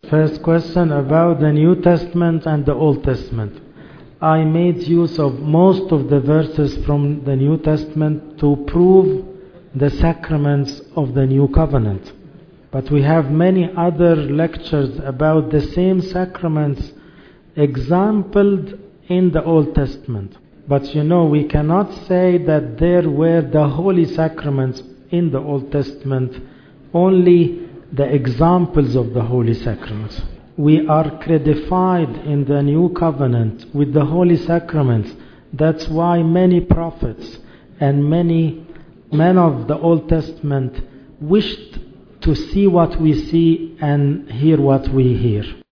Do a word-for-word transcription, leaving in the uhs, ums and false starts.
First question about the New Testament and the Old Testament. I made use of most of the verses from the New Testament to prove the sacraments of the New Covenant. But we have many other lectures about the same sacraments exampled in the Old Testament. But you know, we cannot say that there were the holy sacraments in the Old Testament, only the examples of the holy sacraments. We are credified in the New Covenant with the holy sacraments. That's why many prophets and many men of the Old Testament wished to see what we see and hear what we hear.